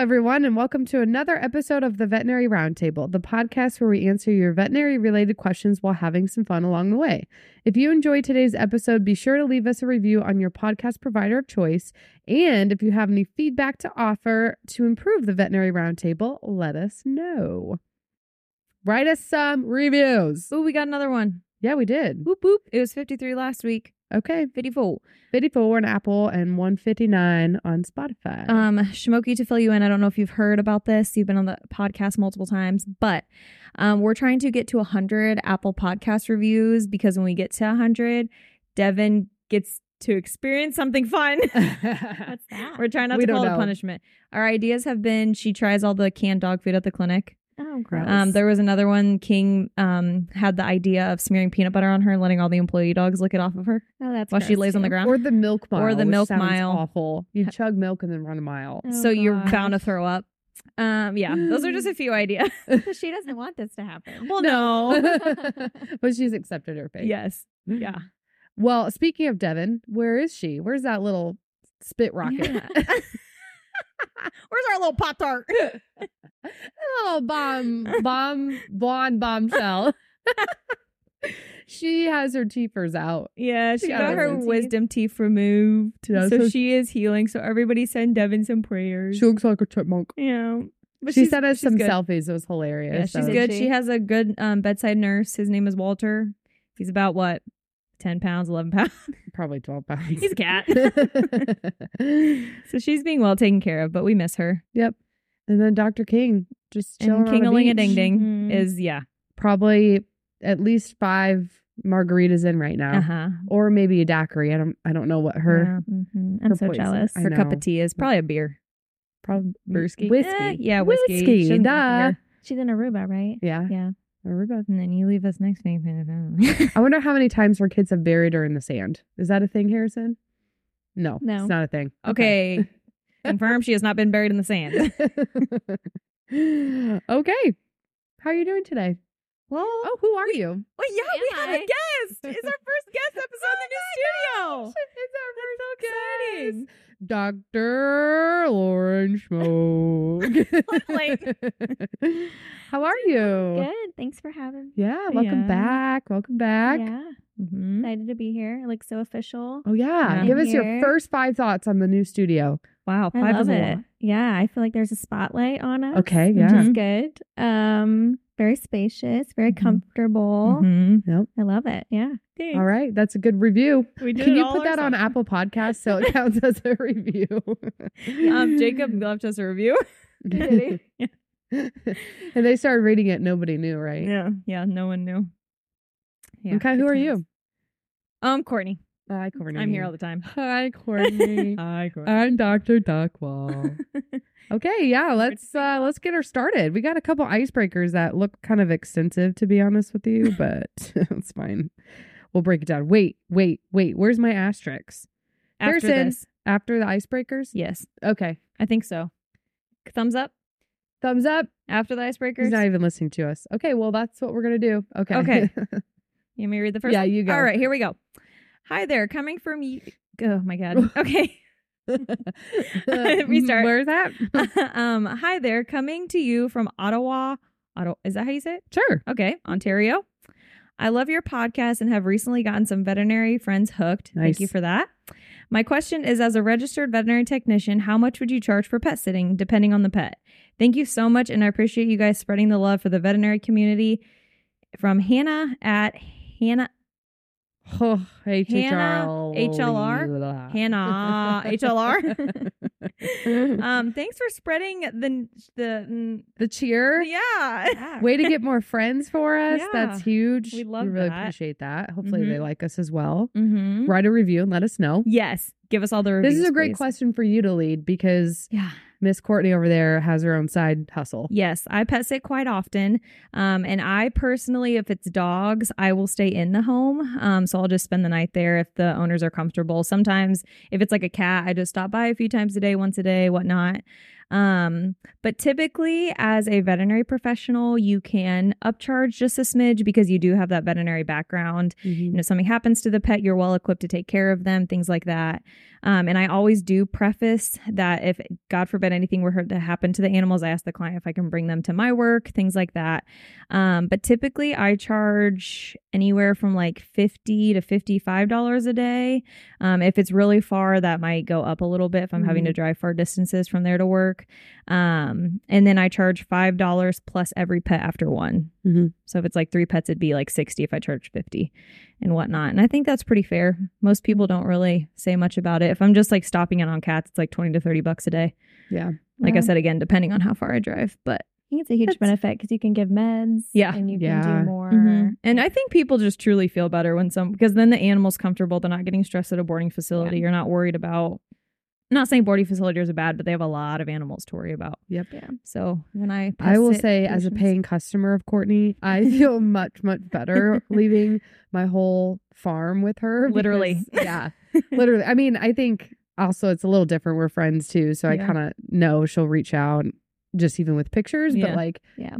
everyone, and welcome to another episode of the Veterinary Roundtable, the podcast where we answer your veterinary-related questions while having some fun along the way. If you enjoyed today's episode, be sure to leave us a review on your podcast provider of choice. And if you have any feedback to offer to improve the Veterinary Roundtable, let us know. Write us some reviews. Ooh, we got another one. Yeah, we did. Whoop, whoop. It was 53 last week. Okay. 54. 54 on Apple and 159 on Spotify. Shmoky, to fill you in, I don't know if you've heard about this. You've been on the podcast multiple times, but we're trying to get to 100 Apple podcast reviews because when we get to 100, Devin gets to experience something fun. What's that? We're trying not to call it a punishment. Our ideas have been she tries all the canned dog food at the clinic. Oh, gross. There was another one. King had the idea of smearing peanut butter on her and letting all the employee dogs lick it off of her Oh, that's while she gross, lays on the too. ground. Or the milk mile. Or the which milk sounds mile. Awful. You chug milk and then run a mile. Oh, So you're gosh. bound to throw up. Yeah, those are just a few ideas. She doesn't want this to happen. Well, no. But she's accepted her fate. Yes. Yeah. Well, speaking of Devin, where is she? Where's that little spit rocket? Yeah. Where's our little Pop Tart? Little blonde bombshell. She has her teethers out. Yeah, she She got got her wisdom wisdom teeth removed. Yeah, so so- she is healing. So everybody send Devin some prayers. She looks like a chipmunk. Yeah. But She she's- sent us she's some good. selfies. It was hilarious. Yeah, she's so- good. she? She has a good bedside nurse. His name is Walter. He's about what? 10 pounds, 11 pounds. Probably 12 pounds. He's a cat. So she's being well taken care of, but we miss her. Yep. And then Dr. King just chilling And on the King-a-ling a beach. ding ding Mhm. is, yeah. Probably at least 5 margaritas in right now. Uh-huh. Or maybe a daiquiri. I don't know what her Mhm. I'm her so poison. jealous. I Her cup know. of tea is probably a beer. probably Whiskey. Whiskey. Yeah, whiskey. Whiskey. Shouldn't Duh. have beer. She's in Aruba, right? Yeah. Yeah. Aruba. And then you leave us next week. I wonder how many times her kids have buried her in the sand. Is that a thing, Harrison? No. No. It's not a thing. Okay. Confirm she has not been buried in the sand. Okay. How are you doing today? Well, Oh, who are you? well, yeah, we have a I? guest. It's our first guest episode in the new studio. It's our first exciting. Dr. Lauren Schmoke. How are you? Good. Thanks for having me. Yeah, welcome Yeah. back. Welcome back. Yeah. Mm-hmm. Excited to be here. Like so official. Oh yeah. Yeah. Give us your Here. first 5 thoughts on the new studio. Wow, I 5 love is a it. lot. Yeah, I feel like there's a spotlight on us. Okay, Which yeah. is good. Very spacious, very Mhm. comfortable. Mhm. I love it. Yeah. All right, that's a good review. We did Can it you all put that on ourselves. Apple Podcasts so it counts as a review? Jacob left us a review. Did and they started reading it. Nobody knew, right? Yeah, no one knew. Yeah, Okay, good who are times. you? Courtney. Hi, Courtney. I'm here all the time. Hi, Courtney. Hi, Courtney. I'm Dr. Duckwall. Okay, yeah, let's get her started. We got a couple icebreakers that look kind of extensive, to be honest with you, but it's fine. We'll break it down. Wait. Where's my asterisks? After Harrison, this, after the icebreakers? yes, Okay. I think so. Thumbs up Thumbs up. after the icebreakers. He's not even listening to us. Okay, well, that's what we're going to do. Okay. Okay. You want me to read the first Yeah, one? you go. All right, here we go. Hi there, coming from you. Oh my God. Okay. Restart. Where's that? Hi there, coming to you from Ottawa. Is that how you say it? Sure. Okay, Ontario. I love your podcast and have recently gotten some veterinary friends hooked. Nice. Thank you for that. My question is, as a registered veterinary technician, how much would you charge for pet sitting, depending on the pet? Thank you so much, and I appreciate you guys spreading the love for the veterinary community. From Hannah at Hannah. Oh, Hannah, HLR. Hannah HLR. Thanks for spreading The cheer. yeah. Way to get more friends for us. Yeah. That's huge. We love really that. appreciate that. Hopefully they Mhm. like us as well. Mm-hmm. Write a review and let us know. Yes. Give us all the reviews. This is a great please. question for you to lead because Yeah. Miss Courtney over there has her own side hustle. Yes, I pet sit quite often. And I personally, if it's dogs, I will stay in the home. So I'll just spend the night there if the owners are comfortable. Sometimes if it's like a cat, I just stop by a few times a day, once a day, whatnot. But typically as a veterinary professional, you can upcharge just a smidge because you do have that veterinary background. Mhm. And if something happens to the pet, you're well equipped to take care of them, things like that. And I always do preface that if, God forbid, anything were to happen to the animals, I ask the client if I can bring them to my work, things like that. But typically I charge anywhere from like $50 to $55 a day. If it's really far, that might go up a little bit if I'm having to drive far distances from there to work. And then I charge $5 plus every pet after one. Mhm. So if it's like 3 pets, it'd be like 60 if I charge 50 and whatnot. And I think that's pretty fair. Most people don't really say much about it. If I'm just like stopping in on cats, it's like 20 to 30 bucks a day. Yeah. Like I Wow. said, again, depending on how far I drive, but I think it's a huge That's- benefit because you can give meds. Yeah. And you Yeah. can do more. And I think people just truly feel better when because then the animal's comfortable. They're not getting stressed at a boarding facility. Yeah. You're not worried about, I'm not saying boarding facilities are bad, but they have a lot of animals to worry about. Yep. Yeah. So when I I will sit say, as a patients- paying customer of Courtney, I feel much, much better leaving my whole farm with her. Literally. because- yeah. Literally. I mean, I think also it's a little different. We're friends too. So I Yeah. kind of know she'll reach out just even with pictures. But Yeah. like, Yeah.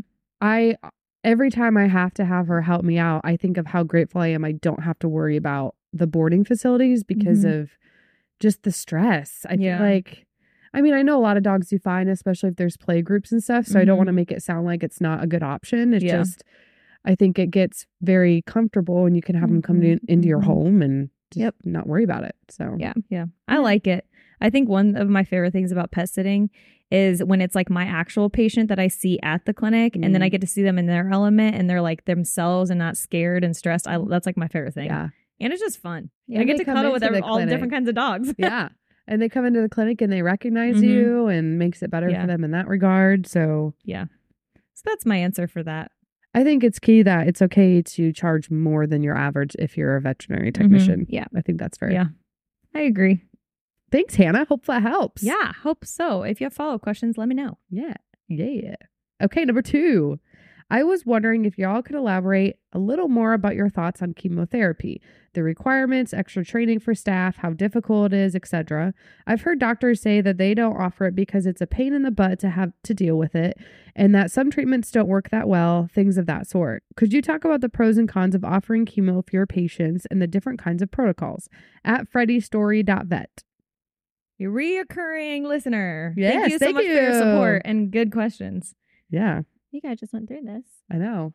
every time I have to have her help me out, I think of how grateful I am. I don't have to worry about the boarding facilities because of just the stress. I Yeah. feel like, I mean, I know a lot of dogs do fine, especially if there's play groups and stuff. So I don't want to make it sound like it's not a good option. It's Yeah. just, I think it gets very comfortable and you can have them come into your Mhm. home and just Yep. not worry about it. So Yeah. Yeah. I like it. I think one of my favorite things about pet sitting is when it's like my actual patient that I see at the clinic and then I get to see them in their element and they're like themselves and not scared and stressed. That's like my favorite thing. yeah. And it's just fun. Yeah, I get they to come cuddle with into the all clinic. different kinds of dogs. Yeah. And they come into the clinic and they recognize Mhm. you and makes it better Yeah. for them in that regard. So Yeah. So that's my answer for that. I think it's key that it's okay to charge more than your average if you're a veterinary technician. Yeah. I think that's fair. Yeah. I agree. Thanks, Hannah. Hope that helps. Yeah. Hope so. If you have follow-up questions, let me know. Yeah. Yeah. Okay, number 2. I was wondering if y'all could elaborate a little more about your thoughts on chemotherapy, the requirements, extra training for staff, how difficult it is, etc. I've heard doctors say that they don't offer it because it's a pain in the butt to have to deal with it, and that some treatments don't work that well, things of that sort. Could you talk about the pros and cons of offering chemo for your patients and the different kinds of protocols? At freddystory.vet. Your reoccurring listener. Yes, thank you so thank much for your you. support and good questions. Yeah. You guys just went through this. I know.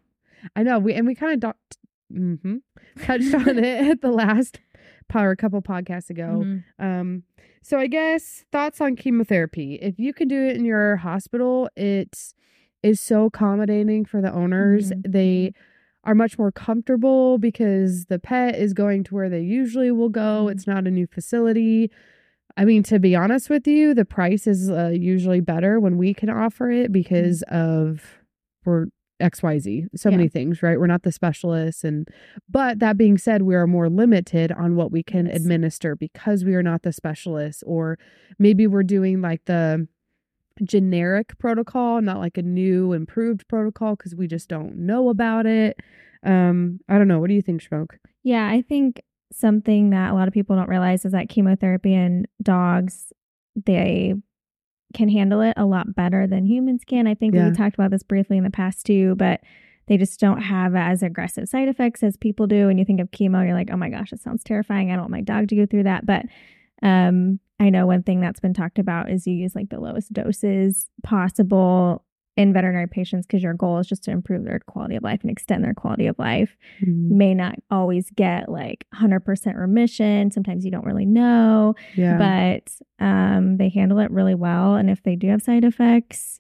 We kind of touched on it at the last a couple podcasts ago. Mhm. So I guess thoughts on chemotherapy. If you can do it in your hospital, it is so accommodating for the owners. Mhm. They are much more comfortable because the pet is going to where they usually will go. Mhm. It's not a new facility. I mean, to be honest with you, the price is usually better when we can offer it because of we're XYZ, so many things, right? We're not the specialists. But that being said, we are more limited on what we can Yes. administer because we are not the specialists, or maybe we're doing like the generic protocol, not like a new improved protocol because we just don't know about it. I don't know. What do you think, Smoke? Yeah, I think something that a lot of people don't realize is that chemotherapy in dogs, they can handle it a lot better than humans can. I think Yeah. we talked about this briefly in the past too, but they just don't have as aggressive side effects as people do. And you think of chemo, you're like, oh my gosh, it sounds terrifying. I don't want my dog to go through that. But I know one thing that's been talked about is you use like the lowest doses possible in veterinary patients because your goal is just to improve their quality of life and extend their quality of life. You may not always get like 100% remission. Sometimes you don't really know, Yeah. but they handle it really well. And if they do have side effects,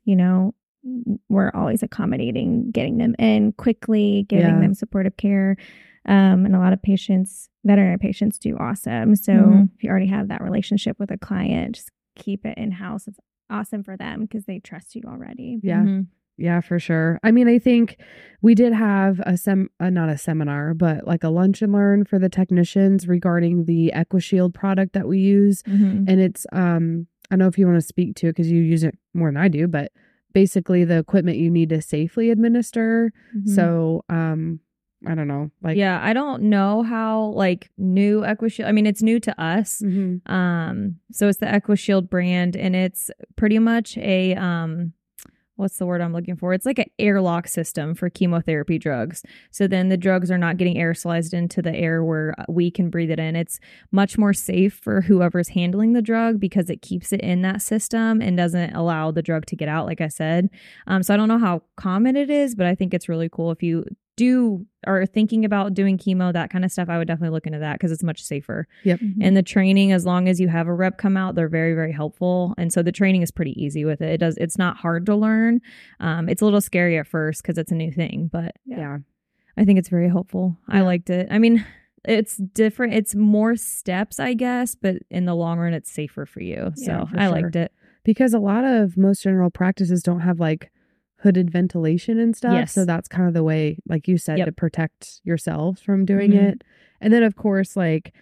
we're always accommodating, getting them in quickly, giving Yeah. them supportive care. And a lot of patients, veterinary patients, do awesome. So Mhm. if you already have that relationship with a client, just keep it in house. It's awesome for them because they trust you already. Yeah. Mhm. Yeah, for sure. I mean, I think we did have not a seminar, but like a lunch and learn for the technicians regarding the EquiShield product that we use. Mhm. And it's, I don't know if you want to speak to it because you use it more than I do, but basically the equipment you need to safely administer. Mhm. So, I don't know. Like, yeah, I don't know how like new EquiShield. I mean, it's new to us. mhm. So it's the EquiShield brand, and it's pretty much a what's the word I'm looking for? It's like an airlock system for chemotherapy drugs. So then the drugs are not getting aerosolized into the air where we can breathe it in. It's much more safe for whoever's handling the drug because it keeps it in that system and doesn't allow the drug to get out, like I said. So I don't know how common it is, but I think it's really cool. If you are thinking about doing chemo, that kind of stuff, I would definitely look into that because it's much safer. Yep. And the training, as long as you have a rep come out, they're very, very helpful. And so the training is pretty easy with it. It's not hard to learn. It's a little scary at first because it's a new thing, but Yeah. I think it's very helpful. I Yeah. liked it. I mean, it's different. It's more steps, I guess, but in the long run, it's safer for you. So Yeah, for I sure. liked it. Because most general practices don't have like hooded ventilation and stuff. Yes. So that's kind of the way, like you said, Yep. to protect yourselves from doing Mhm. it. And then of course, like,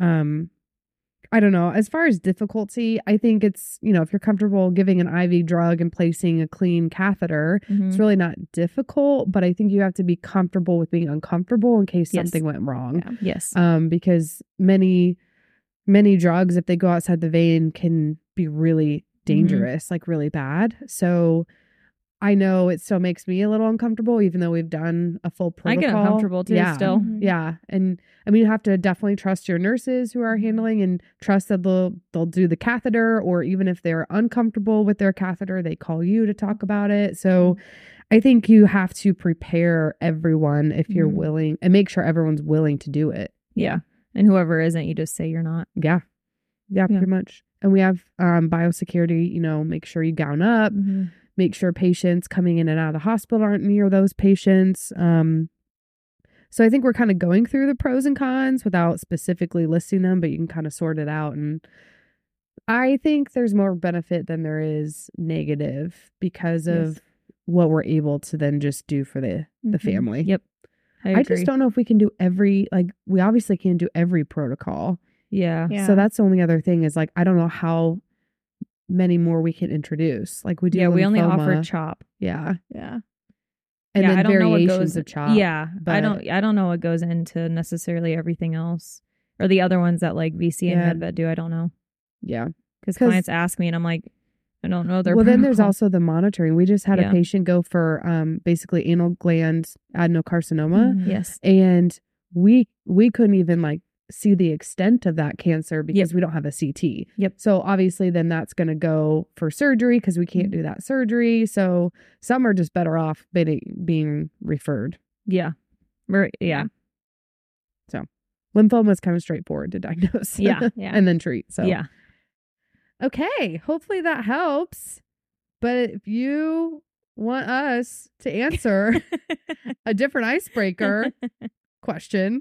I don't know, as far as difficulty, I think it's, if you're comfortable giving an IV drug and placing a clean catheter, it's really not difficult, but I think you have to be comfortable with being uncomfortable in case Yes. something went wrong. Yeah. Yes. Because many drugs, if they go outside the vein, can be really dangerous, like really bad. So I know it still makes me a little uncomfortable, even though we've done a full I protocol. get uncomfortable too Yeah. still. Mhm. Yeah. And I mean, you have to definitely trust your nurses who are handling and trust that they'll do the catheter, or even if they're uncomfortable with their catheter, they call you to talk about it. So I think you have to prepare everyone if you're Mhm. willing, and make sure everyone's willing to do it. Yeah. And whoever isn't, you just say you're not. Yeah. Yeah, Yeah. pretty much. And we have biosecurity, make sure you gown up, make sure patients coming in and out of the hospital aren't near those patients. So I think we're kind of going through the pros and cons without specifically listing them, but you can kind of sort it out. And I think there's more benefit than there is negative because of Yes. what we're able to then just do for the Mhm. family. Yep. I just don't know if we can do we obviously can't do every protocol. Yeah. Yeah. So that's the only other thing is I don't know how many more we can introduce. Like we do Yeah, we only lymphoma. offer CHOP. Yeah. Yeah. And Yeah, then I don't know what variations goes of CHOP. Yeah, but- I don't know what goes into necessarily everything else, or the other ones that like VC and Yeah. MedVet do. I don't know Yeah. because 'Cause- clients ask me and I'm like, I don't know. Their Well, then there's protocol. also the monitoring. We just had Yeah. a patient go for basically anal gland adenocarcinoma, Mhm. Yes. and we couldn't even see the extent of that cancer because we don't have a CT. Yep. So obviously then that's going to go for surgery because we can't do that surgery. So some are just better off being referred. Yeah. Yeah. Lymphoma is kind of straightforward to diagnose. Yeah. Yeah. and then treat. So Yeah. Okay, hopefully that helps. But if you want us to answer a different icebreaker question,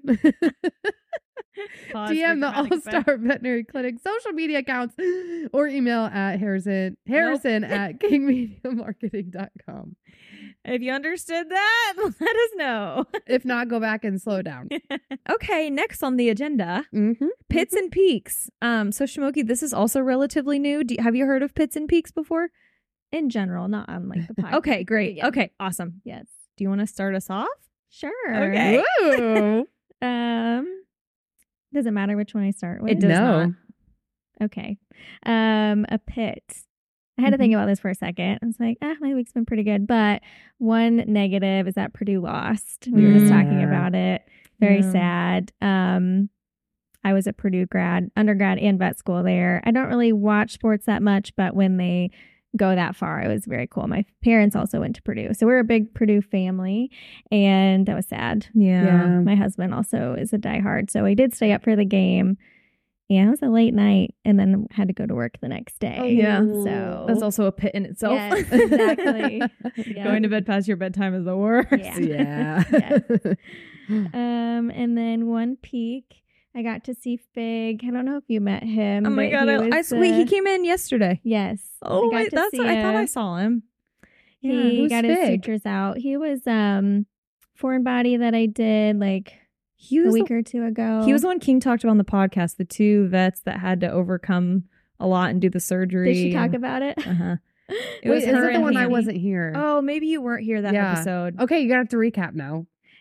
Pause DM the for dramatic All-Star effect. Veterinary Clinic social media accounts or email at Harrison at kingmediamarketing.com. If you understood that, let us know. If not, go back and slow down. Okay, next on the agenda, Mm-hmm. Pits and Peaks. So Shimoki, this is also relatively new. Have you heard of Pits and Peaks before? In general, not on the podcast. Okay, great. Yeah. Okay, awesome. Yes. Do you want to start us off? Sure. Okay. Ooh. Does it matter which one I start with? It does not. Okay. A pit. I had to think about this for a second. I was like, my week's been pretty good. But one negative is that Purdue lost. We were just talking Yeah. about it. Very Yeah. sad. I was a Purdue undergrad and vet school there. I don't really watch sports that much, but when they go that far, it was very cool. My parents also went to Purdue. So we're a big Purdue family, and that was sad. Yeah. My husband also is a diehard. So we did stay up for the game. Yeah, it was a late night and then had to go to work the next day. Oh, yeah. So That's also a pit in itself. Yes, exactly. Yeah. Going to bed past your bedtime is the worst. Yeah. Yeah. Yes. And then one peak, I got to see Fig. I don't know if you met him. Oh my but god! Wait, he came in yesterday. Yes. Oh, I got to see I thought I him. saw him. He who's got his Fig? sutures out. He was foreign body that I did like He a was week or two ago. He was the one King talked about on the podcast. The two vets that had to overcome a lot and do the surgery. Did she talk about it? Uh-huh. It Wait, was is her it the and one I Hammy. wasn't here? Oh, maybe you weren't here that Yeah. episode. Okay, you're gonna have to recap now.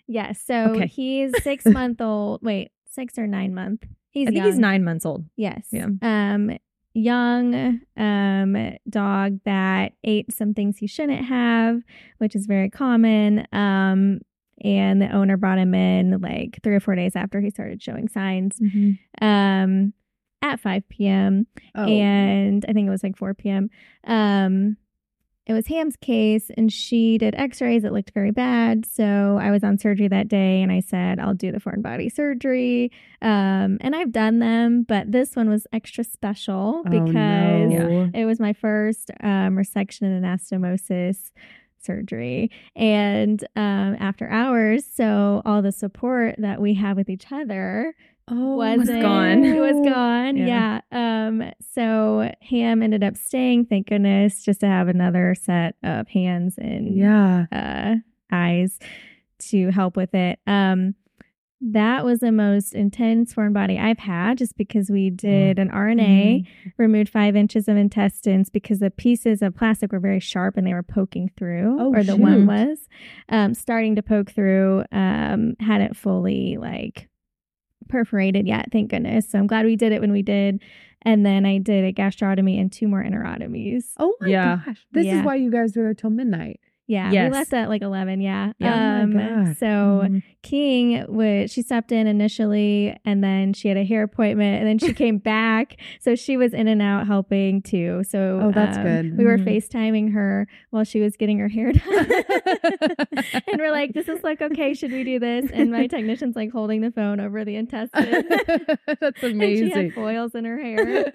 Yes. So Okay. he's 6 month old. Wait, 6 or 9 month. He's I think young. he's 9 months old. Yes. Yeah. Young dog that ate some things he shouldn't have, which is very common. And the owner brought him in like 3 or 4 days after he started showing signs. At 5 p.m. Oh. And I think it was like 4 p.m. It was Ham's case, and she did x-rays. It looked very bad. So I was on surgery that day, and I said, I'll do the foreign body surgery. And I've done them, but this one was extra special because no. it was my first resection and anastomosis surgery. And after hours, so all the support that we have with each other was gone. It was gone. Yeah. Yeah. So Ham ended up staying, thank goodness, just to have another set of hands and eyes to help with it. That was the most intense foreign body I've had, just because we did an RNA, removed 5 inches of intestines because the pieces of plastic were very sharp and they were poking through, the one was starting to poke through, hadn't fully like perforated yet, thank goodness. So I'm glad we did it when we did. And then I did a gastrotomy and 2 more enterotomies. Oh my gosh. This is why you guys were there till midnight. Yeah, Yes. we left at like 11. Yeah. Oh my God. So King she stepped in initially, and then she had a hair appointment, and then she came back. So she was in and out helping too. So that's good. We were FaceTiming her while she was getting her hair done, and we're like, "Does this look okay? Should we do this?" And my technician's like holding the phone over the intestine. That's amazing. And she had foils in her hair.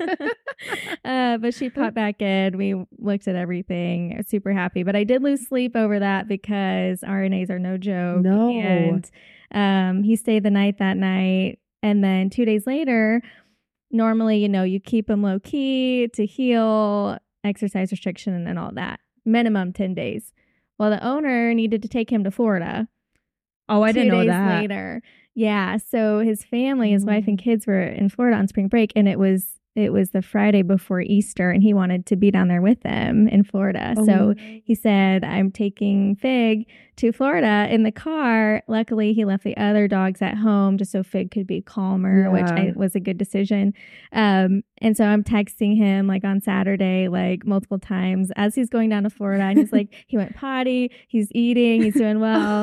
But she popped back in. We looked at everything. I was super happy. But I did lose sleep over that because RNAs are no joke. No. And he stayed the night that night. And then 2 days later, normally, you keep him low key to heal, exercise restriction, and all that. Minimum 10 days. Well, the owner needed to take him to Florida. Oh, I didn't know 2 days that. later. Yeah. So his family, his wife and kids were in Florida on spring break, and it was the Friday before Easter, and he wanted to be down there with them in Florida. So he said, I'm taking Fig to Florida in the car. Luckily, he left the other dogs at home just so Fig could be calmer, which was a good decision. And so I'm texting him like on Saturday, like multiple times as he's going down to Florida. And he's like, he went potty, he's eating, he's doing well.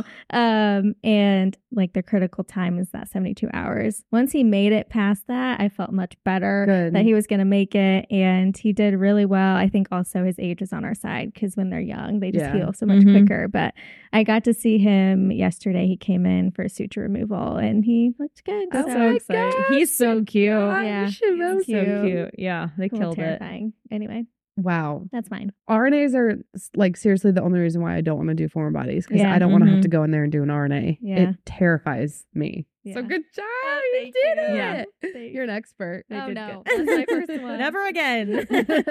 And like the critical time is that 72 hours. Once he made it past that, I felt much better that he was going to make it. And he did really well. I think also his age is on our side because when they're young, they just heal so much quicker. But I got to see him yesterday. He came in for suture removal and he looked good. That's so so exciting. He's so cute. Yeah, He's so cute. Yeah, they killed terrifying. Anyway, wow. that's fine. RNAs are like seriously the only reason why I don't want to do foreign bodies, because I don't want to have to go in there and do an RNA. Yeah. It terrifies me. Yeah. So good job. Oh, you thank did you. it. Yeah. You're an expert. Oh, did no. good. That's my first one. Never again.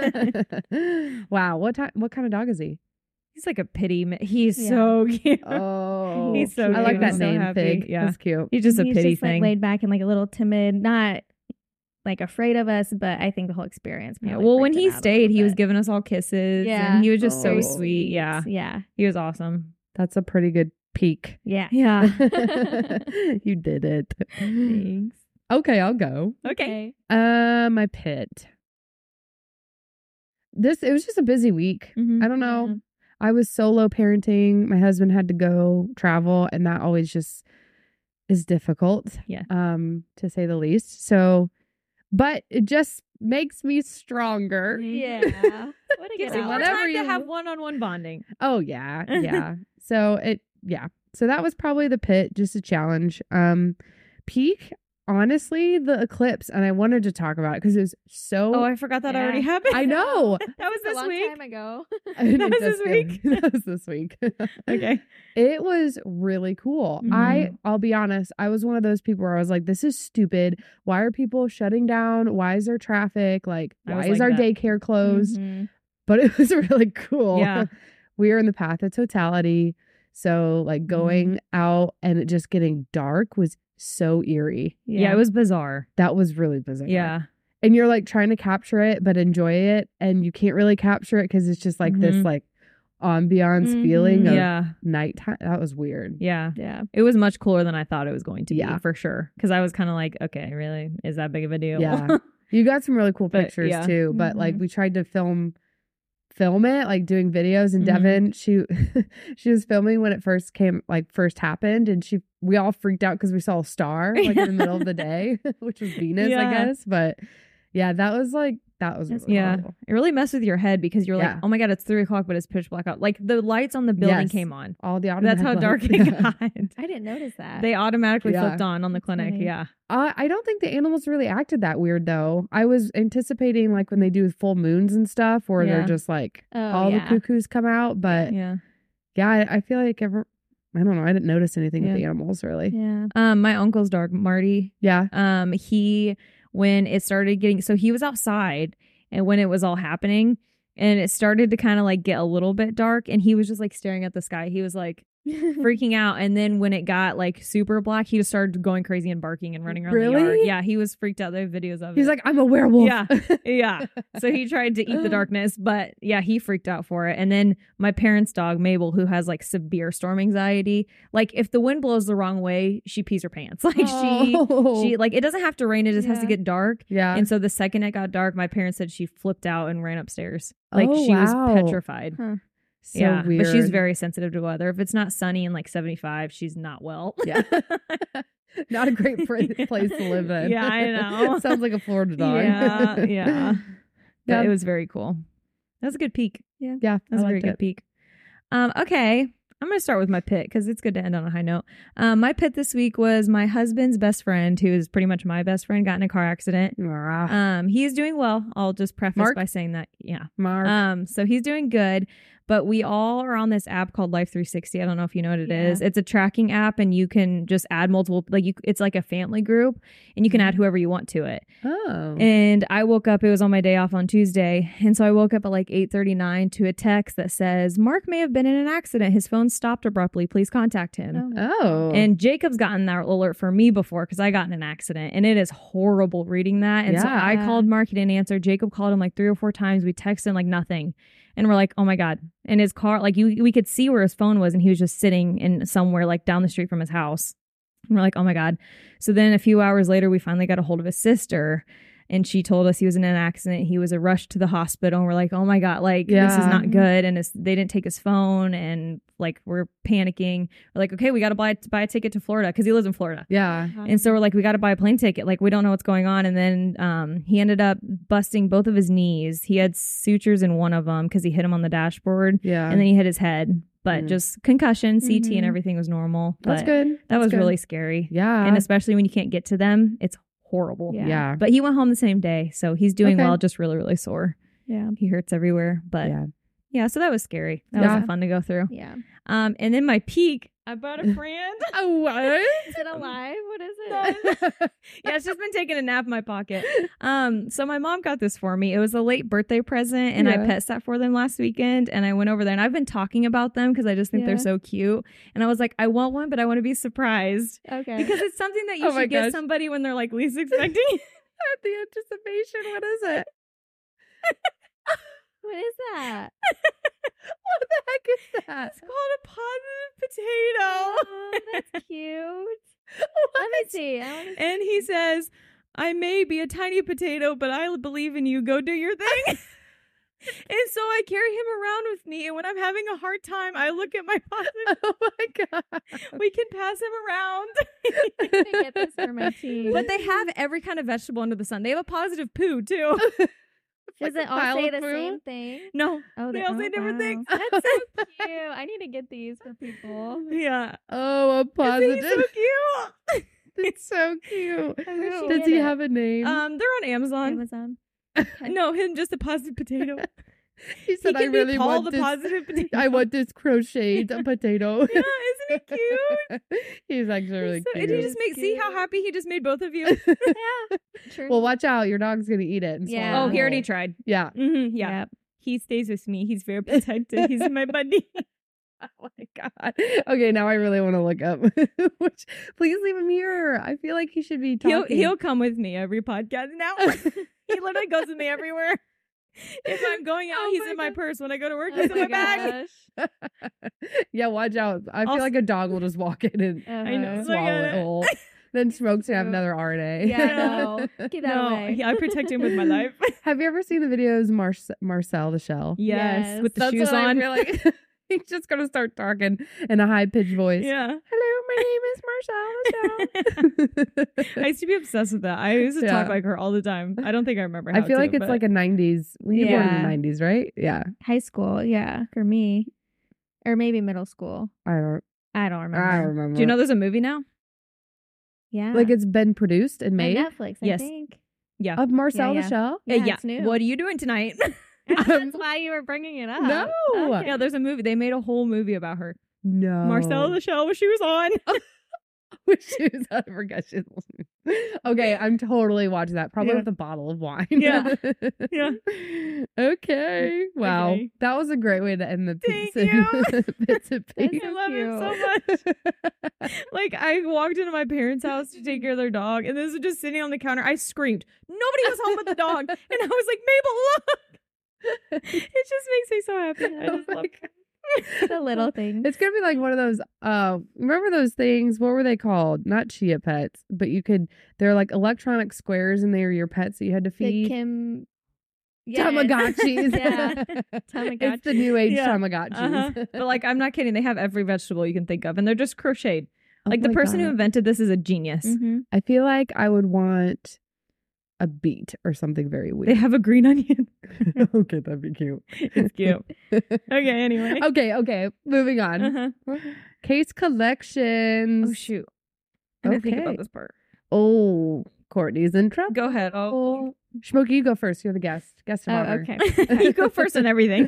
Wow. What kind of dog is he? He's like a pity. He's Yeah. so cute. Oh, He's so I like cute. that I'm so name, happy. Fig. Yeah. That's cute. He's just a He's pity just thing. like laid back and like a little timid, not like afraid of us, but I think the whole experience. Yeah. probably Well, when freaked he him out a stayed, little he was bit. giving us all kisses. Yeah. And he was just Oh. so sweet. Yeah. Yeah. He was awesome. That's a pretty good peek. Yeah. Yeah. You did it. Thanks. Okay, I'll go. Okay. My pit. It was just a busy week. Mhm. I don't know. Yeah. I was solo parenting. My husband had to go travel, and that always just is difficult. Yeah. To say the least. So, but it just makes me stronger. Yeah. What a Gives good you more hour. whatever time you- to have one-on-one bonding. Oh yeah, yeah. So that was probably the pit, just a challenge. Peak, honestly, the eclipse, and I wanted to talk about it because it was so. Oh, I forgot that Yeah. already happened. I know. That was A this long week. time ago. That was this week? That was this week. Okay. It was really cool. Mhm. I'll be honest, I was one of those people where I was like, this is stupid. Why are people shutting down? Why is there traffic? Like, I why was is like our that. daycare closed? Mhm. But it was really cool. Yeah. We were in the path of totality. So like going out and it just getting dark was so eerie. Yeah, it was bizarre. That was really bizarre. Yeah. And you're like trying to capture it, but enjoy it. And you can't really capture it because it's just like this, Mhm. like ambiance Mhm. feeling of Yeah. nighttime. That was weird. Yeah. Yeah. It was much cooler than I thought it was going to be, Yeah. for sure. Because I was kind of like, okay, really? Is that big of a deal? Yeah. You got some really cool But, pictures yeah. too, but like Mhm. we tried to film it, like doing videos, and Mhm. Devin, she was filming when it first happened, and we all freaked out because we saw a star like in the middle of the day, which was Venus, I Yeah. guess. But yeah, that was really Yeah. cool. It really messed with your head because you're Yeah. like, oh my God, it's 3:00, but it's pitch black out. Like the lights on the building Yes. came on. All the That's how dark it got. I didn't notice that. They automatically Yeah. flipped on the clinic. funny. Yeah. I don't think the animals really acted that weird though. I was anticipating like when they do full moons and stuff, where Yeah. they're just like Oh, all yeah. the cuckoos come out. But Yeah. I feel like I don't know. I didn't notice anything with Yeah. the animals really. Yeah. My uncle's dog, Marty, Yeah. when it started getting, so he was outside and when it was all happening and it started to kind of like get a little bit dark and he was just like staring at the sky. He was like freaking out. And then when it got like super black, he just started going crazy and barking and running around the yard. Really? Yeah. He was freaked out. They have videos of it. He's like, I'm a werewolf. Yeah. Yeah. So he tried to eat the darkness, but yeah, he freaked out for it. And then my parents' dog, Mabel, who has like severe storm anxiety, like if the wind blows the wrong way, she pees her pants. Like she like, it doesn't have to rain. It just has to Yeah. get dark. Yeah. And so the second it got dark, my parents said she flipped out and ran upstairs. Like Oh, she was wow. petrified. Huh. So yeah. weird. But she's very sensitive to weather. If it's not sunny and like 75, she's not well. Yeah. Not a great place to live in. Yeah, I know. Sounds like a Florida dog. Yeah. Yeah. But Yeah. it was very cool. That was a good peek. Yeah. That was I a very liked good it. peek. Okay. I'm going to start with my pit because it's good to end on a high note. My pit this week was my husband's best friend, who is pretty much my best friend, got in a car accident. He's doing well. I'll just preface Mark? by saying that. Yeah. Mark. So he's doing good, but we all are on this app called Life 360. I don't know if you know what it is. Yeah. It's a tracking app and you can just add multiple, it's like a family group and you can add whoever you want to it. Oh. And I woke up, it was on my day off on Tuesday. And so I woke up at like 8:39 to a text that says, Mark may have been in an accident. His phone stopped abruptly. Please contact him. Oh. And Jacob's gotten that alert for me before because I got in an accident and it is horrible reading that. And so Yeah. I called Mark, he didn't answer. Jacob called him like 3 or 4 times. We texted like nothing. And we're like, oh my God. And his car, like we could see where his phone was and he was just sitting in somewhere like down the street from his house. And we're like, oh my God. So then a few hours later, we finally got a hold of his sister. And she told us he was in an accident. He was rushed to the hospital. And we're like, oh my God, like this is Yeah. not good. And they didn't take his phone. And like, we're panicking. We're like, okay, we got to buy a ticket to Florida because he lives in Florida. Yeah. And so we're like, we got to buy a plane ticket. Like, we don't know what's going on. And then he ended up busting both of his knees. He had sutures in one of them because he hit him on the dashboard. Yeah. And then he hit his head. But Mm. just concussion, CT, Mhm. and everything was normal. That's But good. That That's was good. really scary. Yeah. And especially when you can't get to them, it's horrible. Yeah. Yeah. But he went home the same day. So he's doing Okay. well, just really, really sore. Yeah. He hurts everywhere. But Yeah. yeah, so that was scary. That Yeah. wasn't fun to go through. Yeah. And then my peak, I bought a friend. Oh, what? Is it alive? What is it? Yeah, it's just been taking a nap in my pocket. So my mom got this for me. It was a late birthday present, and I Yeah. pet sat for them last weekend. And I went over there, and I've been talking about them because I just think they're Yeah. so cute. And I was like, I want one, but I want to be surprised Okay. because it's something that you Oh my should get gosh. somebody when they're like least expecting. The anticipation. What is it? What is that? What the heck is that? It's called a positive potato. Oh, that's cute. Let me see. I want to And he says, I may be a tiny potato, but I believe in you. Go do your thing. And so I carry him around with me. And when I'm having a hard time, I look at my positive. Oh my god. We can pass him around. get this for my team. But they have every kind of vegetable under the sun. They have a positive poo, too. Does Like it a all pile say of the food? same thing? No. Oh, They all say different wow. things. That's so cute. I need to get these for people. Yeah. Oh, a Isn't he positive. so cute? It's so cute. I wish you Does get he it. have a name? They're on Amazon. Amazon. No, him just a positive potato. He He said, can I really be Paul want the this. positive potato. I want this crocheted potato. Yeah, isn't he cute? He's actually really So- cute. and he just made see how Cute. happy he just made both of you. Yeah. True. Well, watch out. Your dog's going to eat it. And Yeah. swallow Oh, it he already whole. tried. Yeah. Mm-hmm, yeah. Yep. He stays with me. He's very protective. He's my buddy. Oh my god. Okay, now I really want to look up. Please leave him here. I feel like he should be talking. He'll come with me every podcast now. He literally goes with me everywhere. If I'm going out, Oh he's my in my God. purse. When I go to work, Oh he's in my my bag. gosh. Yeah, watch out. I feel Also- like a dog will just walk in and I know. Uh-huh. swallow it whole. Then Smokes gonna have True. another RNA. Yeah, no. Keep that No, away. I protect him with my life. Have you ever seen the videos Marcel the Shell? Yes, with the That's shoes what I on. feel like. He's just gonna start talking in a high pitched voice. Yeah. Hello, my name is Marcel the Shell. I used to be obsessed with that. I used to talk Yeah. like her all the time. I don't think I remember how I feel to, like it's but- like a 90s. We were born in Yeah. the 90s, right? Yeah. High school, yeah, for me. Or maybe middle school. I don't I don't remember. I don't remember. Do you know there's a movie now? Yeah. Like it's been produced and on made Netflix, I Yes. think. Yeah. of Marcel Yeah, the Shell? Yeah, it's new. What are you doing tonight? That's why you were bringing it up. No. Okay. Yeah, there's a movie. They made a whole movie about her. No. Marcella the Shell with shoes on. With shoes on. I forgot she Okay, I'm totally watching that. Probably Yeah. with a bottle of wine. Yeah. Yeah. Okay. Wow. Okay. That was a great way to end the Thank piece. you. Bits and That's pieces. I so love cute. it so much. Like, I walked into my parents' house to take care of their dog, and this was just sitting on the counter. I screamed. Nobody was home but the dog. And I was like, Mabel, look. It just makes me so happy. I Oh just my love God. The little things. It's gonna be like one of those remember those things, what were they called? Not Chia Pets, but they're like electronic squares and they were your pets that you had to The feed. Kim. Yes. Tamagotchis. Yeah. It's the new age Yeah. Tamagotchis. Uh-huh. But like, I'm not kidding. They have every vegetable you can think of, and they're just crocheted. Oh Like the my person who God. invented this is a genius. Mhm. I feel like I would want a beet or something very They weird. have a green onion. Okay, that'd be cute. It's cute. Okay, anyway. Okay, moving on. Uh-huh. Case collections. Oh shoot. I didn't think Okay. about this part. Oh, Courtney's in trouble. Go ahead. Oh, Smokey, you go first. You're the guest. Guest of Oh, honor. okay. You go first on everything.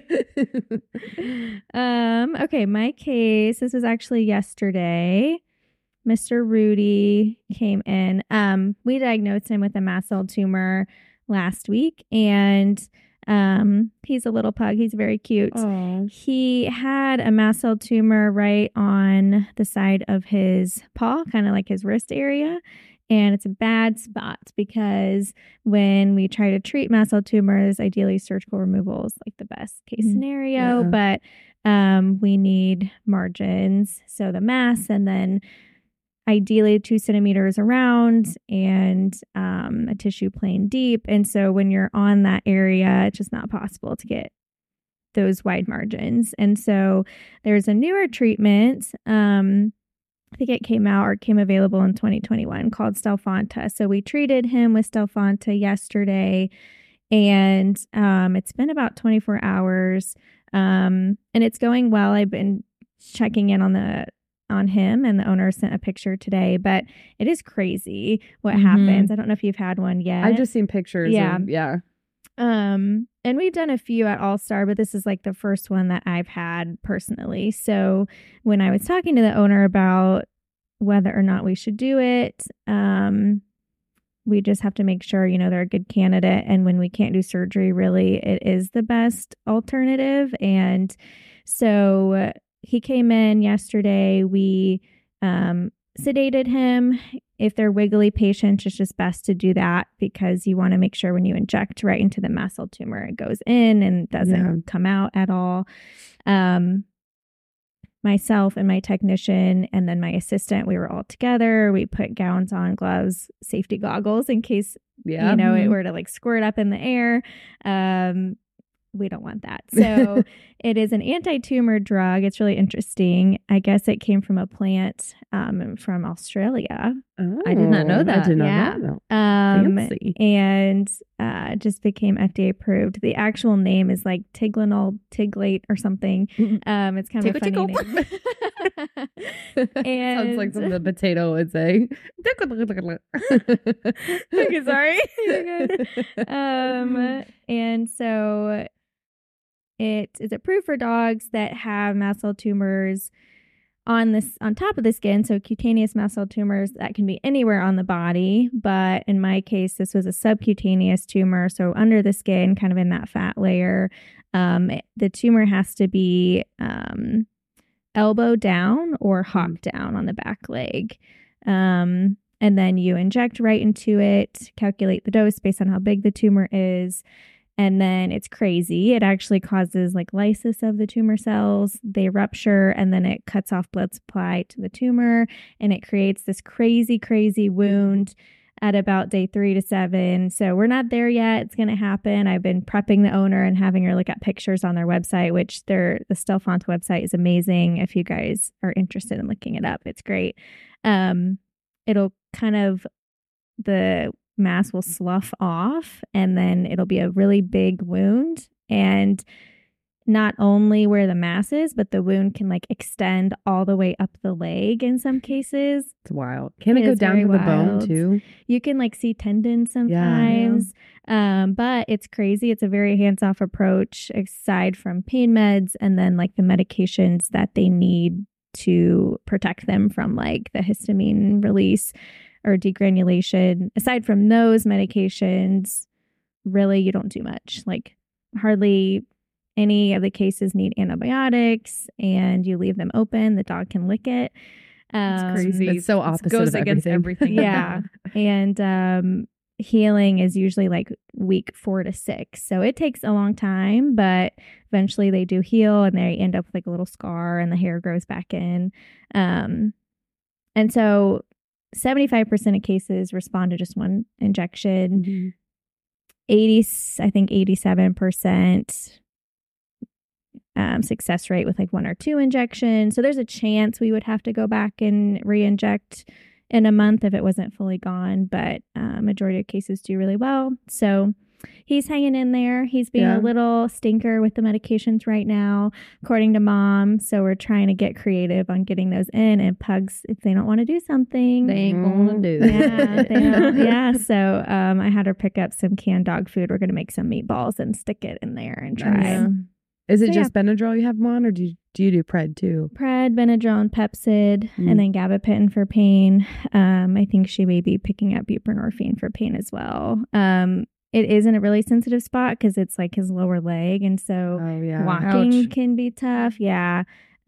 Okay, my case, this was actually yesterday. Mr. Rudy came in. We diagnosed him with a mast cell tumor last week, and he's a little pug. He's very cute. Oh, He had a mast cell tumor right on the side of his paw, kind of like his wrist area. And it's a bad spot because when we try to treat mast cell tumors, ideally surgical removal is like the best case Mhm. scenario, Yeah. but we need margins. So the mass, and then ideally 2 centimeters around, and a tissue plane deep. And so when you're on that area, it's just not possible to get those wide margins. And so there's a newer treatment. I think it came available in 2021 called Stelfonta. So we treated him with Stelfonta yesterday, and it's been about 24 hours, and it's going well. I've been checking in on him, and the owner sent a picture today, but it is crazy what Mhm. happens. I don't know if you've had one yet. I've just seen pictures. Yeah. Yeah. And we've done a few at All Star, but this is like the first one that I've had personally. So when I was talking to the owner about whether or not we should do it, we just have to make sure, they're a good candidate. And when we can't do surgery, really, it is the best alternative. And so he came in yesterday. We sedated him. If they're wiggly patients, it's just best to do that because you want to make sure when you inject right into the mast cell tumor, it goes in and doesn't come out at all. Myself and my technician and then my assistant, we were all together. We put gowns on, gloves, safety goggles in case, Yeah. it were to like squirt up in the air. We don't want that. So it is an anti-tumor drug. It's really interesting. I guess it came from a plant from Australia. I did not know I that. did not Yeah. know that. Fancy. And just became FDA approved. The actual name is like Tiglanol Tiglate or something. It's kind of a funny name. And Sounds like something the potato would say. Okay, sorry. You're good. And so it is approved for dogs that have mast cell tumors on top of the skin. So cutaneous mast cell tumors that can be anywhere on the body. But in my case, this was a subcutaneous tumor. So under the skin, kind of in that fat layer. The tumor has to be elbow down or hop down on the back leg. And then you inject right into it, calculate the dose based on how big the tumor is. And then it's crazy. It actually causes like lysis of the tumor cells. They rupture and then it cuts off blood supply to the tumor and it creates this crazy, crazy wound at about day 3 to 7. So we're not there yet. It's going to happen. I've been prepping the owner and having her look at pictures on their website, which the Stelfont website is amazing. If you guys are interested in looking it up, it's great. It'll kind of, the mass will slough off and then it'll be a really big wound. And not only where the mass is, but the wound can like extend all the way up the leg in some cases. It's wild. Can it go down to the bone too? You can like see tendons sometimes. Yeah. But it's crazy. It's a very hands-off approach aside from pain meds and then like the medications that they need to protect them from like the histamine release or degranulation. Aside from those medications, really you don't do much. Like hardly any of the cases need antibiotics and you leave them open. The dog can lick it. It's crazy. It's so opposite. It goes of against everything. Yeah. And healing is usually like week 4 to 6. So it takes a long time, but eventually they do heal and they end up with like a little scar and the hair grows back in. And so 75% of cases respond to just one injection. 87% success rate with like 1 or 2 injections. So there's a chance we would have to go back and re-inject in a month if it wasn't fully gone, but majority of cases do really well. So he's hanging in there. He's being a little stinker with the medications right now, according to mom. So we're trying to get creative on getting those in. And pugs, if they don't want to do something, they ain't going to do that. Yeah, they don't. Yeah. So I had her pick up some canned dog food. We're going to make some meatballs and stick it in there and try. Yeah. Is it just Benadryl you have them on, or do you do Pred too? Pred, Benadryl, and Pepcid, and then gabapentin for pain. I think she may be picking up buprenorphine for pain as well. It is in a really sensitive spot because it's like his lower leg, and so walking can be tough. Yeah.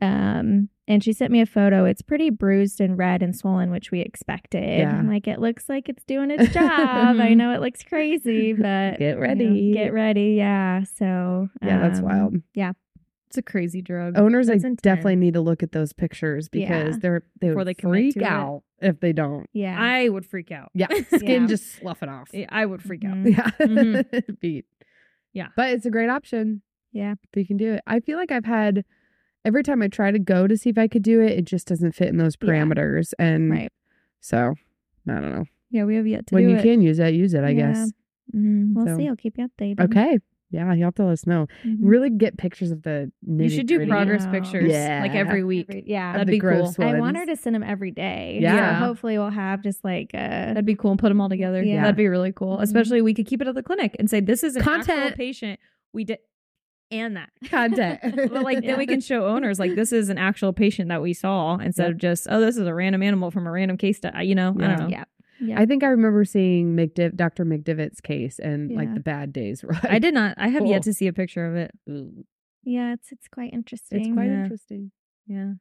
And she sent me a photo. It's pretty bruised and red and swollen, which we expected. Yeah. I'm like, it looks like it's doing its job. I know it looks crazy, but get ready. Get ready. Yeah. So that's wild. Yeah. It's a crazy drug. Owners, definitely need to look at those pictures because they would freak out if they don't. Yeah. I would freak out. Yeah. Skin just sloughing off. Yeah, I would freak out. Yeah. Mm-hmm. Yeah. But it's a great option. Yeah. If you can do it. I feel like I've had, every time I try to go to see if I could do it, it just doesn't fit in those parameters. And so, I don't know. Yeah, we have yet to when do you it. can use it, I guess. We'll see. I'll keep you updated. Okay. Yeah, you have to let us know. Really get pictures of the nitty-gritty. You should do progress pictures like every week. That'd be cool. Ones. I want her to send them every day. Yeah. So hopefully we'll have just like that'd be cool and put them all together. Yeah. That'd be really cool. Especially we could keep it at the clinic and say this is an Content. actual patient we did and that. Content. But like then we can show owners like this is an actual patient that we saw instead of just this is a random animal from a random case study. I don't know. Yeah. I think I remember seeing Dr. McDivitt's case and like the bad days were like, I did not. I have yet to see a picture of it. Yeah, it's quite interesting. It's quite interesting. Yeah.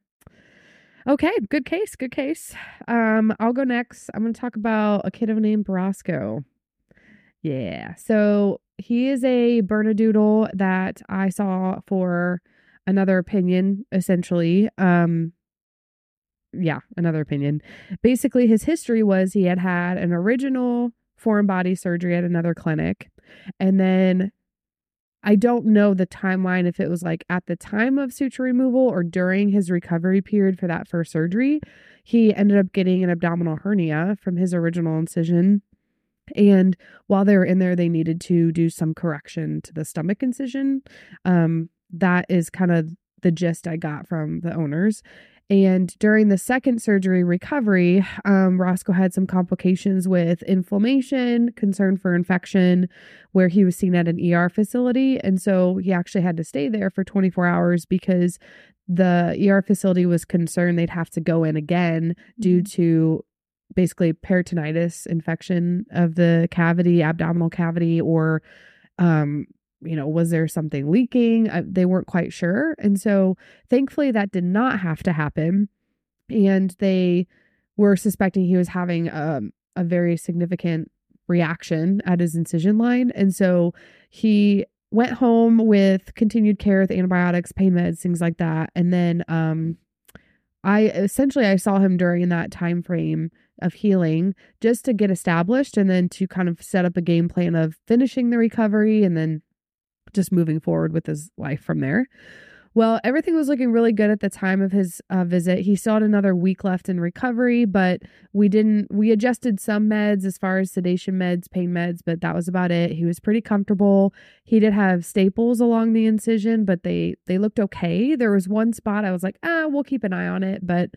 Okay, good case. I'll go next. I'm going to talk about a kiddo named Roscoe. Yeah. So he is a Bernedoodle that I saw for another opinion, essentially. Another opinion. Basically, his history was he had an original foreign body surgery at another clinic. And then I don't know the timeline if it was like at the time of suture removal or during his recovery period for that first surgery. He ended up getting an abdominal hernia from his original incision. And while they were in there, they needed to do some correction to the stomach incision. That is kind of the gist I got from the owners. And during the second surgery recovery, Roscoe had some complications with inflammation, concern for infection, where he was seen at an ER facility. And so he actually had to stay there for 24 hours because the ER facility was concerned they'd have to go in again due to basically peritonitis infection of the cavity, abdominal cavity, or was there something leaking? They weren't quite sure. And so thankfully that did not have to happen. And they were suspecting he was having a very significant reaction at his incision line. And so he went home with continued care with antibiotics, pain meds, things like that. And then I saw him during that time frame of healing just to get established and then to kind of set up a game plan of finishing the recovery and then just moving forward with his life from there. Well, everything was looking really good at the time of his visit. He still had another week left in recovery, but we adjusted some meds as far as sedation meds, pain meds, but that was about it. He was pretty comfortable. He did have staples along the incision, but they looked okay. There was one spot I was like, we'll keep an eye on it. But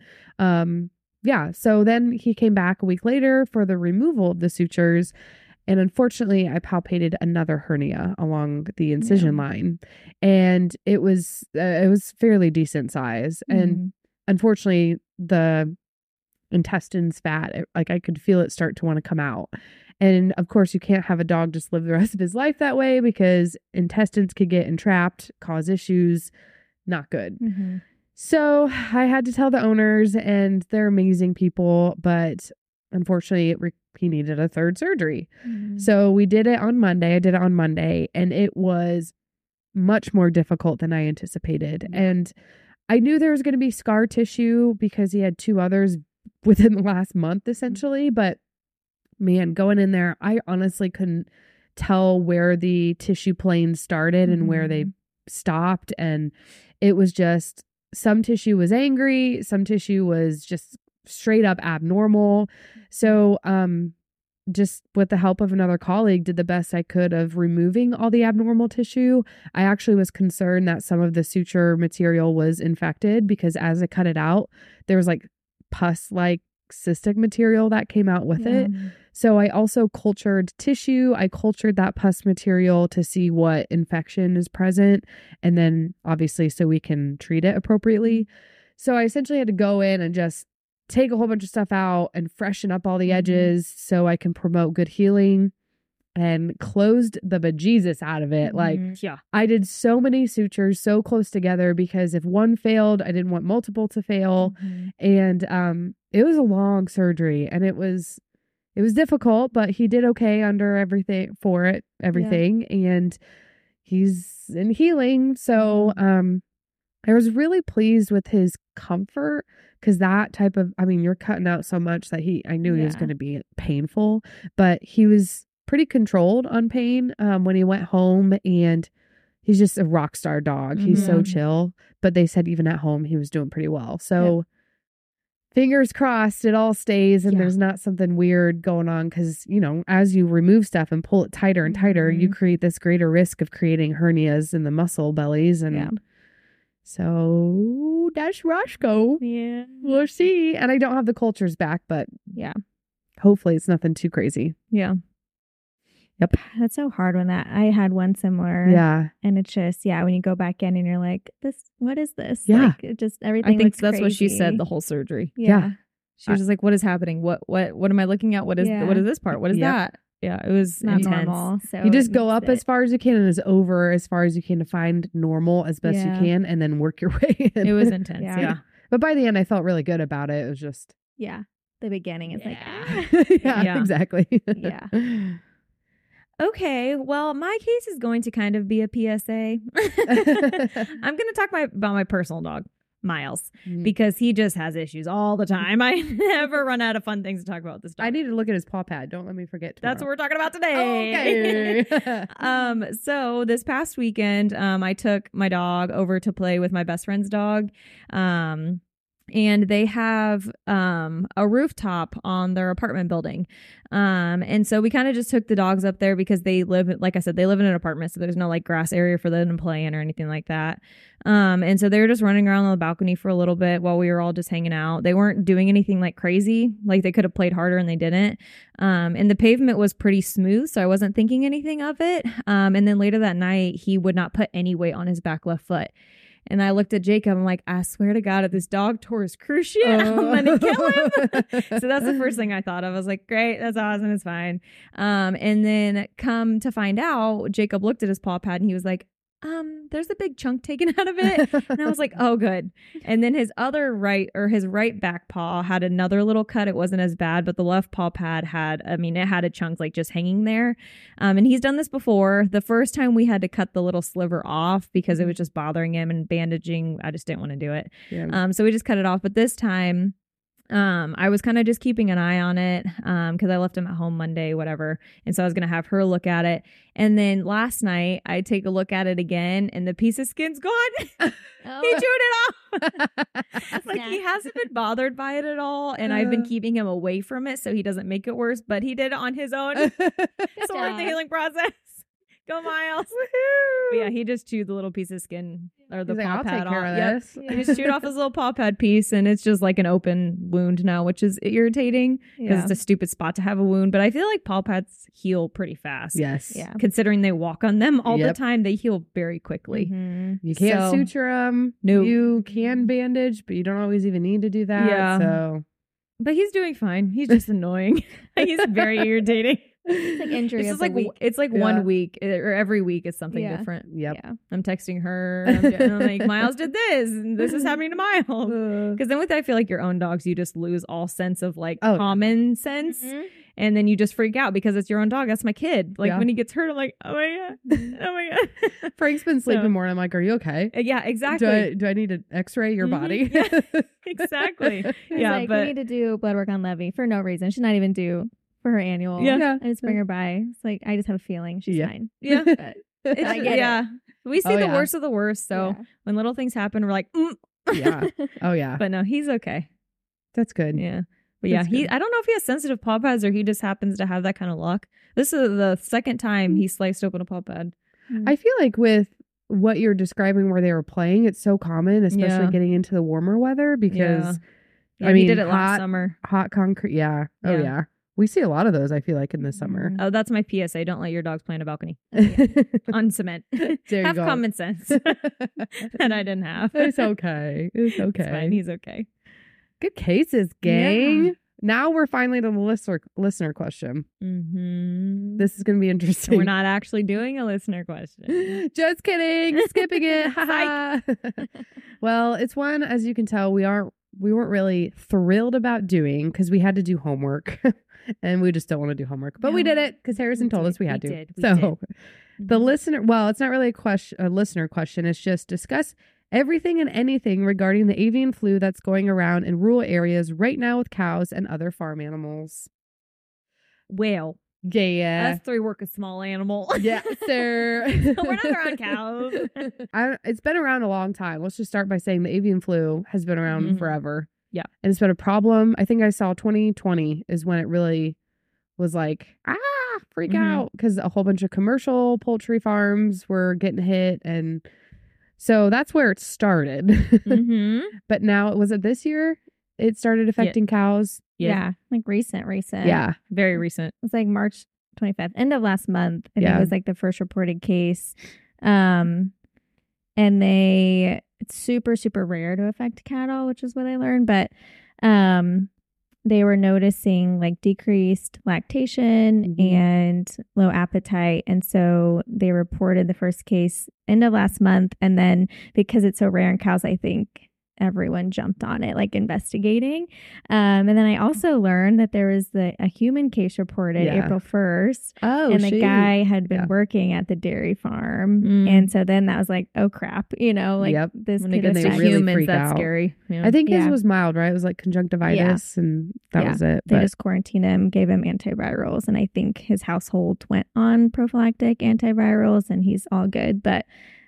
yeah, so then he came back a week later for the removal of the sutures. And unfortunately, I palpated another hernia along the incision line, and it was fairly decent size. And unfortunately, the intestines fat, I could feel it start to want to come out. And of course, you can't have a dog just live the rest of his life that way because intestines could get entrapped, cause issues. Not good. So I had to tell the owners, and they're amazing people, but unfortunately, he needed a third surgery. So we did it on Monday. I did it on Monday, and it was much more difficult than I anticipated. And I knew there was going to be scar tissue because he had 2 others within the last month, essentially. But man, going in there, I honestly couldn't tell where the tissue plane started and where they stopped. And it was just, some tissue was angry, some tissue was just straight up abnormal. So just with the help of another colleague, did the best I could of removing all the abnormal tissue. I actually was concerned that some of the suture material was infected because as I cut it out, there was like pus-like cystic material that came out with it. So I also cultured tissue. I cultured that pus material to see what infection is present, and then obviously so we can treat it appropriately. So I essentially had to go in and just take a whole bunch of stuff out and freshen up all the edges so I can promote good healing, and closed the bejesus out of it. Like, I did so many sutures so close together because if one failed, I didn't want multiple to fail. And it was a long surgery, and it was difficult, but he did okay under everything. And he's in healing. So I was really pleased with his comfort, because that type of, you're cutting out so much that I knew he was going to be painful, but he was pretty controlled on pain when he went home, and he's just a rock star dog. He's so chill, but they said even at home he was doing pretty well. So fingers crossed it all stays and there's not something weird going on, because, as you remove stuff and pull it tighter and tighter, you create this greater risk of creating hernias in the muscle bellies. And so that's Roscoe. Yeah. We'll see. And I don't have the cultures back, but hopefully it's nothing too crazy. Yeah. Yep. That's so hard when I had one similar. Yeah. And it's just, when you go back in and you're like, what is this? Yeah. Like, it just, everything I think looks that's crazy. what she said the whole surgery. Yeah. She was just like, what is happening? What am I looking at? What is this part? What is that? Yeah, it was not intense. normal. So you just go up as far as you can and as over as far as you can to find normal as best you can, and then work your way in. It was intense. Yeah. But by the end, I felt really good about it. It was just. Yeah. The beginning is like. Yeah, exactly. Yeah. Okay, well, my case is going to kind of be a PSA. I'm going to talk about my personal dog, Miles, because he just has issues all the time. I never run out of fun things to talk about with this dog. I need to look at his paw pad. Don't let me forget tomorrow. That's what we're talking about today. Okay. So this past weekend, I took my dog over to play with my best friend's dog. And they have a rooftop on their apartment building. And so we kind of just took the dogs up there because they live, like I said, they live in an apartment. So there's no like grass area for them to play in or anything like that. And so they were just running around on the balcony for a little bit while we were all just hanging out. They weren't doing anything like crazy. Like they could have played harder and they didn't. And the pavement was pretty smooth. So I wasn't thinking anything of it. And then later that night, he would not put any weight on his back left foot. And I looked at Jacob. I'm like, I swear to God, if this dog tore his cruciate, I'm going to kill him. So that's the first thing I thought of. I was like, great, that's awesome. It's fine. And then come to find out, Jacob looked at his paw pad and he was like, there's a big chunk taken out of it. And I was like, oh, good. And then his right back paw had another little cut. It wasn't as bad, but the left paw pad it had a chunk like just hanging there. And he's done this before. The first time we had to cut the little sliver off because it was just bothering him and bandaging. I just didn't want to do it. Yeah. So we just cut it off. But this time, I was kind of just keeping an eye on it because I left him at home Monday, whatever. And so I was going to have her look at it. And then last night I take a look at it again and the piece of skin's gone. He chewed it off. Like he hasn't been bothered by it at all. And I've been keeping him away from it so he doesn't make it worse. But he did it on his own. So we're in the healing process. Go Miles. But yeah, he just chewed the little piece of skin or the paw pad off. Yep. He just chewed off his little paw pad piece and it's just like an open wound now, which is irritating because it's a stupid spot to have a wound. But I feel like paw pads heal pretty fast. Yes. Yeah. Considering they walk on them all the time, they heal very quickly. Mm-hmm. You can't suture them. No. You can bandage, but you don't always even need to do that. Yeah. So. But he's doing fine. He's just annoying. He's very irritating. It's like injury It's of just the like week. it's like 1 week or every week is something different. Yep. Yeah. I'm texting her. I'm like, Miles did this, and this is happening to Miles. Because then I feel like your own dogs, you just lose all sense of like common sense, and then you just freak out because it's your own dog. That's my kid. Like when he gets hurt, I'm like, oh my god. Frank's been sleeping more, and I'm like, are you okay? Yeah, exactly. Do I need to X-ray your body? Yeah, exactly. But we need to do blood work on Levy for no reason. She's not even due for her annual. Yeah. I just bring her by. It's like I just have a feeling she's fine. Yeah. But I get it. We see the worst of the worst. So when little things happen, we're like, Yeah. Oh yeah. But no, he's okay. That's good. Yeah. But yeah, I don't know if he has sensitive paw pads or he just happens to have that kind of luck. This is the second time he sliced open a paw pad. I feel like with what you're describing where they were playing, it's so common, especially getting into the warmer weather because I mean, he did it last summer. Hot concrete. Yeah. Oh yeah. We see a lot of those, I feel like, in the summer. Oh, that's my PSA. Don't let your dogs play on a balcony. On cement. Have common sense. And I didn't have. It's okay. It's okay. It's fine. He's okay. Good cases, gang. Yeah. Now we're finally to the listener question. Mm-hmm. This is going to be interesting. We're not actually doing a listener question. Just kidding. Skipping it. Well, it's one, as you can tell, we weren't really thrilled about doing because we had to do homework. And we just don't want to do homework. But we did it because Harrison told us we had to. So the listener, well, it's not really a listener question. It's just discuss everything and anything regarding the avian flu that's going around in rural areas right now with cows and other farm animals. Well, yeah. Us three work a small animal. Yeah, sir. We're not around cows. It's been around a long time. Let's just start by saying the avian flu has been around forever. Yeah. And it's been a problem. I think I saw 2020 is when it really was like, freak out. Because a whole bunch of commercial poultry farms were getting hit. And so that's where it started. But now, was it this year? It started affecting cows? Yeah. Like recent. Yeah. Very recent. It was like March 25th, end of last month. I think it was like the first reported case. And it's super, super rare to affect cattle, which is what I learned. But they were noticing like decreased lactation and low appetite. And so they reported the first case end of last month. And then because it's so rare in cows, I think everyone jumped on it, like investigating. And then I also learned that there was a human case reported April 1st. Oh, and the guy had been working at the dairy farm. And so then that was like, oh crap, this when could it gets to affect humans, that's scary. Yeah. I think his was mild, right? It was like conjunctivitis and that was it. They just quarantined him, gave him antivirals. And I think his household went on prophylactic antivirals and he's all good. But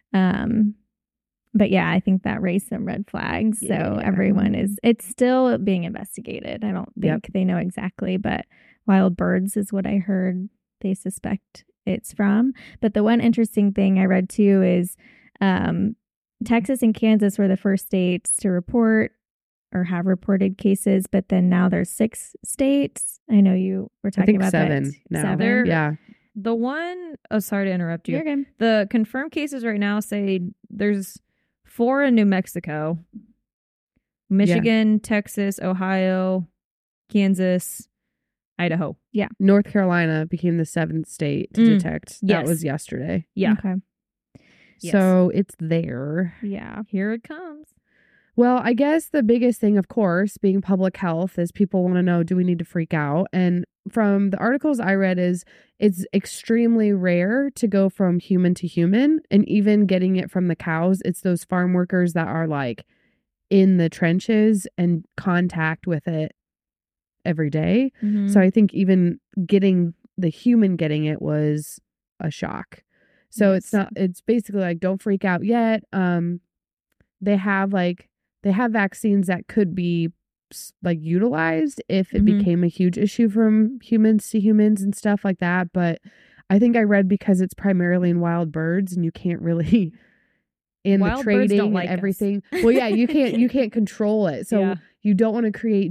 yeah, I think that raised some red flags. So everyone it's still being investigated. I don't think they know exactly, but wild birds is what I heard they suspect it's from. But the one interesting thing I read too is Texas and Kansas were the first states to report or have reported cases, but then now there's 6 states. I know you were talking about 7 that. now. 7. Yeah. The one, sorry to interrupt you. You're good. The confirmed cases right now say there's 4 in New Mexico, Michigan, Texas, Ohio, Kansas, Idaho. Yeah. North Carolina became the 7th state to detect. That was yesterday. Yeah. Okay. Yes. So it's there. Yeah. Here it comes. Well, I guess the biggest thing, of course, being public health, is people want to know, do we need to freak out? And from the articles I read, is it's extremely rare to go from human to human. And even getting it from the cows, it's those farm workers that are like in the trenches and contact with it every day. Mm-hmm. So I think even getting the human getting it was a shock. So Yes. it's basically like, don't freak out yet. They have vaccines that could be like utilized if it Mhm. became a huge issue from humans to humans and stuff like that. But I think I read because it's primarily in wild birds and you can't really in Wild the birds don't trading like and us. everything. Well, yeah, you can't control it. So Yeah. you don't want to create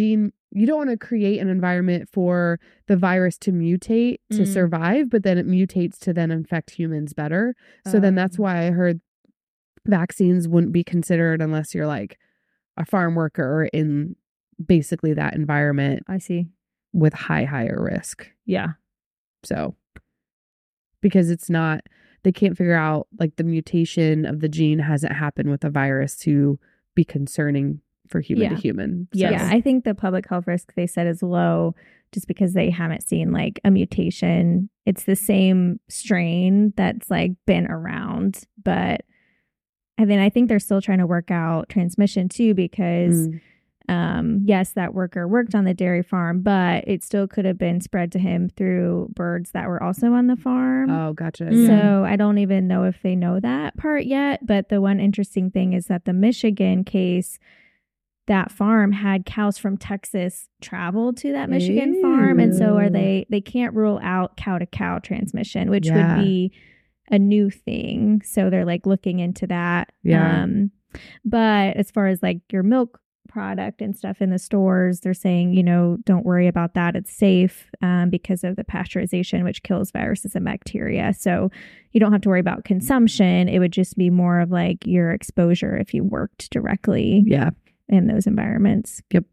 an environment for the virus to mutate to Mhm. survive, but then it mutates to then infect humans better. So then that's why I heard vaccines wouldn't be considered unless you're like a farm worker in basically that environment I see. with higher risk. Yeah. So because they can't figure out like the mutation of the gene hasn't happened with the virus to be concerning for human to Yeah. human. So, Yes. Yeah, I think the public health risk they said is low just because they haven't seen like a mutation. It's the same strain that's like been around, but I think they're still trying to work out transmission too because yes, that worker worked on the dairy farm, but it still could have been spread to him through birds that were also on the farm. Oh, gotcha. Mm. So I don't even know if they know that part yet. But the one interesting thing is that the Michigan case, that farm had cows from Texas travel to that Michigan farm. And so they can't rule out cow to cow transmission, which Yeah. would be a new thing. So they're like looking into that. Yeah. But as far as like your milk product and stuff in the stores, they're saying, don't worry about that. It's safe because of the pasteurization, which kills viruses and bacteria. So you don't have to worry about consumption. It would just be more of like your exposure if you worked directly Yeah. in those environments. Yep.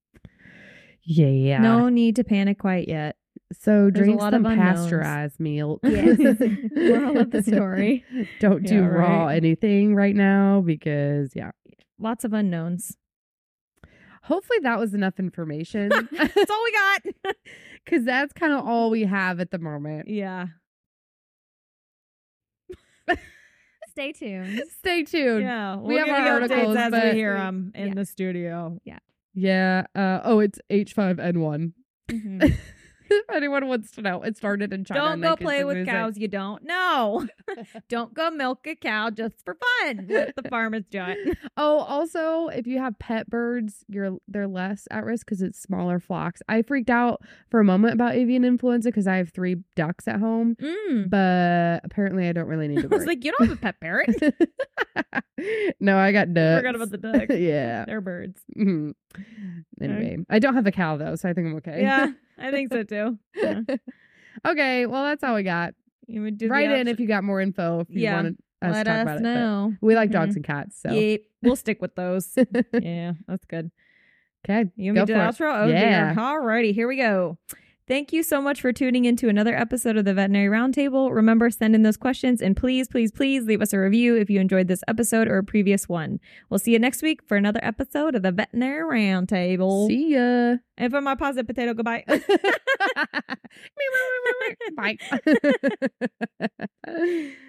Yeah. No need to panic quite yet. So There's a drink lot some of unknowns. pasteurized milk. Yes. Moral of the story. Don't do Yeah, raw right. anything right now because Lots of unknowns. hopefully that was enough information. That's all we got. Because that's kind of all we have at the moment. Yeah. Stay tuned. Stay tuned. Yeah. We We'll have give our you updates articles, as but- we hear them in Yeah. the studio. Yeah. It's H5N1. Mhm. If anyone wants to know, it started in China. Don't and go they play with continue to say- cows you don't know. Don't go milk a cow just for fun. What the farmer's doing. Oh, also, if you have pet birds, they're less at risk because it's smaller flocks. I freaked out for a moment about avian influenza because I have 3 ducks at home, but apparently I don't really need to I was worry. like, you don't have a pet parrot. No, I got ducks. Forgot about the ducks. Yeah. They're birds. Mhm. Anyway, I don't have a cow though, so I think I'm okay. Yeah, I think so too. Yeah. Okay, well that's all we got. You would do the Write in option- if you got more info. If you Yeah, wanted us Let to talk us about it. know. But we like dogs Mhm. and cats, so Yep. We'll stick with those. Yeah, that's good. okay. You go want me to do the for it. outro? Oh, Yeah. dear. Alrighty, here we go. Thank you so much for tuning into another episode of the Veterinary Roundtable. Remember, send in those questions and please, please, please leave us a review if you enjoyed this episode or a previous one. We'll see you next week for another episode of the Veterinary Roundtable. See ya. And for my positive potato, goodbye. Bye.